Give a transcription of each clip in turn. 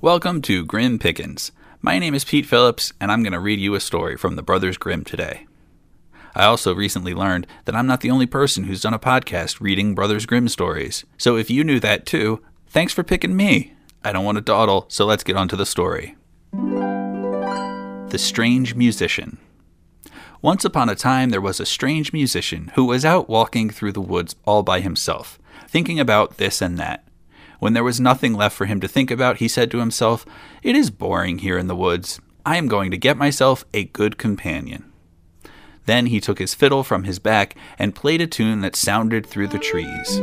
Welcome to Grim Pickens. My name is Pete Phillips, and I'm going to read you a story from the Brothers Grimm today. I also recently learned that I'm not the only person who's done a podcast reading Brothers Grimm stories. So if you knew that too, thanks for picking me. I don't want to dawdle, so let's get on to the story. The Strange Musician. Once upon a time, there was a strange musician who was out walking through the woods all by himself, thinking about this and that. When there was nothing left for him to think about, he said to himself, "It is boring here in the woods. I am going to get myself a good companion." Then he took his fiddle from his back and played a tune that sounded through the trees.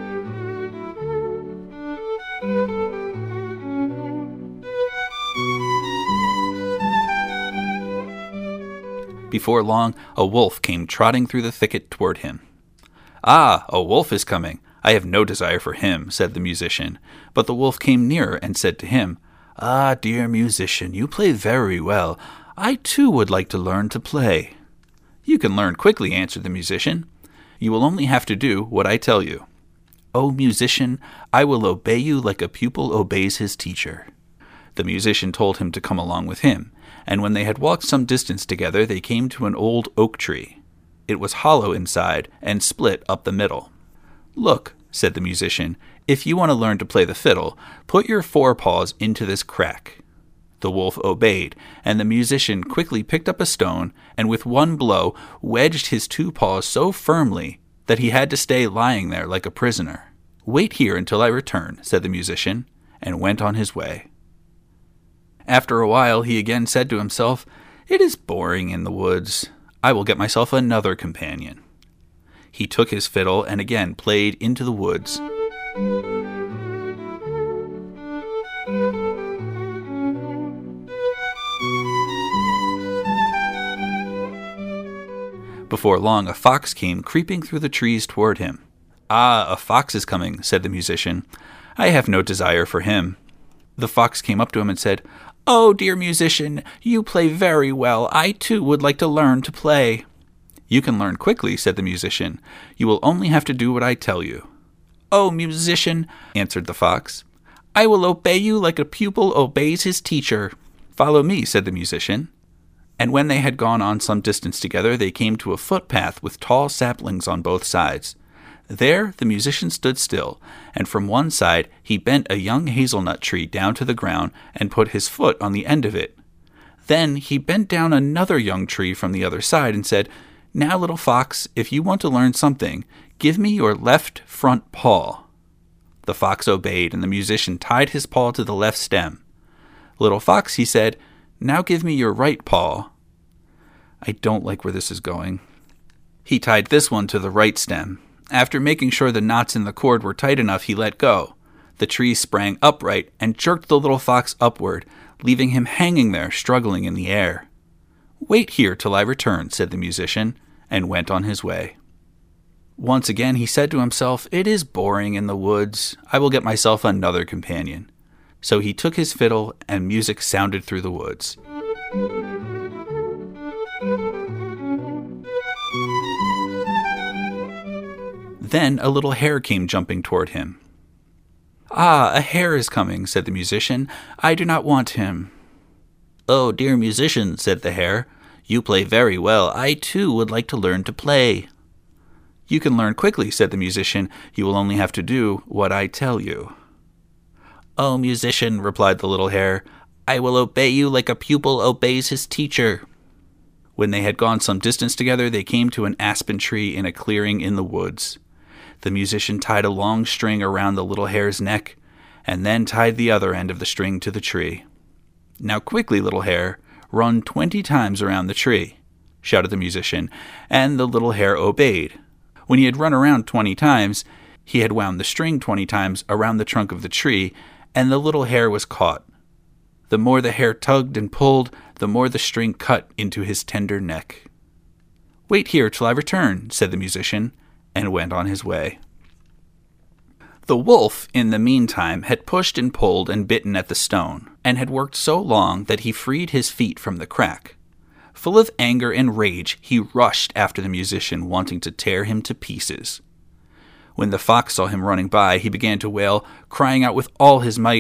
Before long, a wolf came trotting through the thicket toward him. "Ah, a wolf is coming. I have no desire for him," said the musician. But the wolf came nearer and said to him, "Ah, dear musician, you play very well. I too would like to learn to play." "You can learn quickly," answered the musician. "You will only have to do what I tell you." "O musician, I will obey you like a pupil obeys his teacher." The musician told him to come along with him, and when they had walked some distance together, they came to an old oak tree. It was hollow inside and split up the middle. "Look," said the musician, "if you want to learn to play the fiddle, put your forepaws into this crack." The wolf obeyed, and the musician quickly picked up a stone and with one blow wedged his two paws so firmly that he had to stay lying there like a prisoner. "Wait here until I return," said the musician, and went on his way. After a while he again said to himself, "It is boring in the woods. I will get myself another companion." He took his fiddle and again played into the woods. Before long, a fox came creeping through the trees toward him. "Ah, a fox is coming," said the musician. "I have no desire for him." The fox came up to him and said, "Oh, dear musician, you play very well. I too would like to learn to play." "You can learn quickly," said the musician. "You will only have to do what I tell you." "Oh, musician," answered the fox, "I will obey you like a pupil obeys his teacher." "Follow me," said the musician. And when they had gone on some distance together, they came to a footpath with tall saplings on both sides. There the musician stood still, and from one side he bent a young hazelnut tree down to the ground and put his foot on the end of it. Then he bent down another young tree from the other side and said, "Now, little fox, if you want to learn something, give me your left front paw." The fox obeyed, and the musician tied his paw to the left stem. "Little fox," he said, "now give me your right paw." I don't like where this is going. He tied this one to the right stem. After making sure the knots in the cord were tight enough, he let go. The tree sprang upright and jerked the little fox upward, leaving him hanging there, struggling in the air. "Wait here till I return," said the musician, and went on his way. Once again he said to himself, "It is boring in the woods. I will get myself another companion." So he took his fiddle, and music sounded through the woods. Then a little hare came jumping toward him. "Ah, a hare is coming," said the musician. "I do not want him." "Oh, dear musician," said the hare, "you play very well. I too would like to learn to play." "You can learn quickly," said the musician. "You will only have to do what I tell you." "Oh, musician," replied the little hare, "I will obey you like a pupil obeys his teacher." When they had gone some distance together, they came to an aspen tree in a clearing in the woods. The musician tied a long string around the little hare's neck, and then tied the other end of the string to the tree. "Now quickly, little hare, run 20 times around the tree," shouted the musician, and the little hare obeyed. When he had run around 20 times, he had wound the string 20 times around the trunk of the tree, and the little hare was caught. The more the hare tugged and pulled, the more the string cut into his tender neck. "Wait here till I return," said the musician, and went on his way. The wolf, in the meantime, had pushed and pulled and bitten at the stone, and had worked so long that he freed his feet from the crack. Full of anger and rage, he rushed after the musician, wanting to tear him to pieces. When the fox saw him running by, he began to wail, crying out with all his might,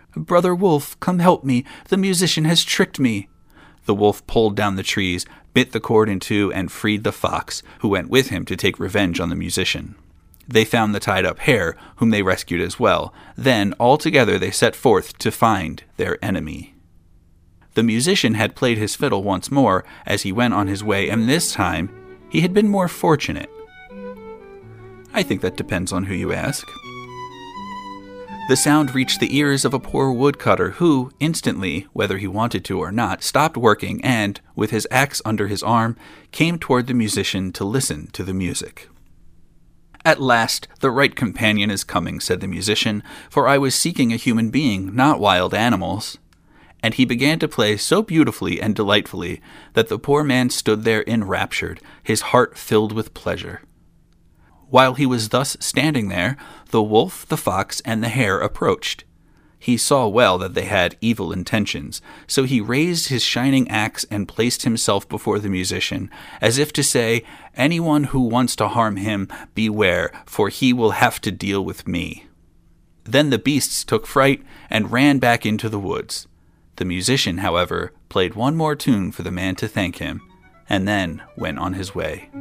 "Brother Wolf, come help me. The musician has tricked me." The wolf pulled down the trees, bit the cord in two, and freed the fox, who went with him to take revenge on the musician. They found the tied-up hare, whom they rescued as well. Then, all together, they set forth to find their enemy. The musician had played his fiddle once more as he went on his way, and this time he had been more fortunate. I think that depends on who you ask. The sound reached the ears of a poor woodcutter who, instantly, whether he wanted to or not, stopped working and, with his axe under his arm, came toward the musician to listen to the music. "At last, the right companion is coming," said the musician, "for I was seeking a human being, not wild animals." And he began to play so beautifully and delightfully that the poor man stood there enraptured, his heart filled with pleasure. While he was thus standing there, the wolf, the fox, and the hare approached. He saw well that they had evil intentions, so he raised his shining axe and placed himself before the musician, as if to say, "Anyone who wants to harm him, beware, for he will have to deal with me." Then the beasts took fright and ran back into the woods. The musician, however, played one more tune for the man to thank him, and then went on his way.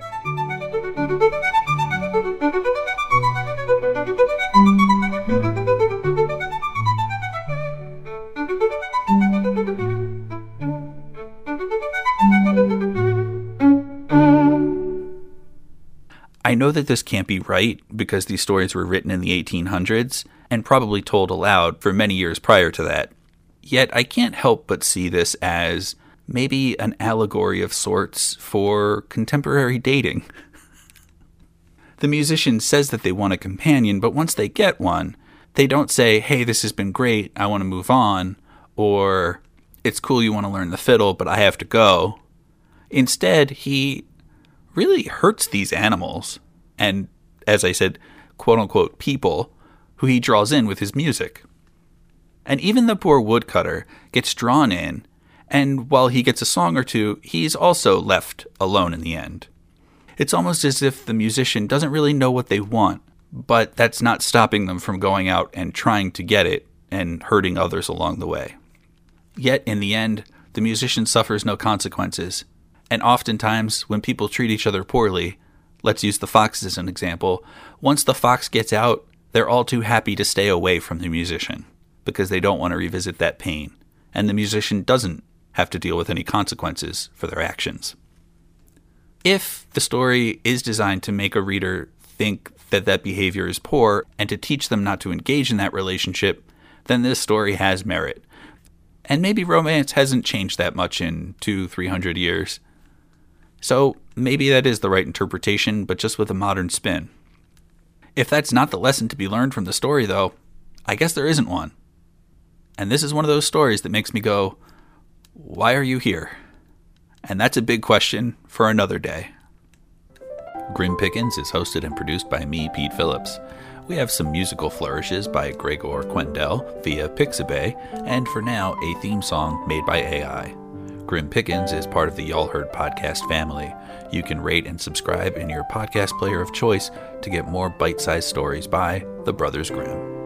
I know that this can't be right because these stories were written in the 1800s and probably told aloud for many years prior to that. Yet I can't help but see this as maybe an allegory of sorts for contemporary dating. The musician says that they want a companion, but once they get one, they don't say, "Hey, this has been great, I want to move on," or "It's cool you want to learn the fiddle, but I have to go." Instead, he really hurts these animals and, as I said, quote-unquote people who he draws in with his music. And even the poor woodcutter gets drawn in, and while he gets a song or two, he's also left alone in the end. It's almost as if the musician doesn't really know what they want, but that's not stopping them from going out and trying to get it and hurting others along the way. Yet, in the end, the musician suffers no consequences. And oftentimes, when people treat each other poorly, let's use the fox as an example, once the fox gets out, they're all too happy to stay away from the musician because they don't want to revisit that pain, and the musician doesn't have to deal with any consequences for their actions. If the story is designed to make a reader think that that behavior is poor and to teach them not to engage in that relationship, then this story has merit. And maybe romance hasn't changed that much in 200-300 years. So maybe that is the right interpretation, but just with a modern spin. If that's not the lesson to be learned from the story, though, I guess there isn't one. And this is one of those stories that makes me go, why are you here? And that's a big question for another day. Grim Pickens is hosted and produced by me, Pete Phillips. We have some musical flourishes by Gregor Quendel via Pixabay, and for now, a theme song made by AI. Grim Pickens is part of the Y'all Heard podcast family. You can rate and subscribe in your podcast player of choice to get more bite-sized stories by the Brothers Grimm.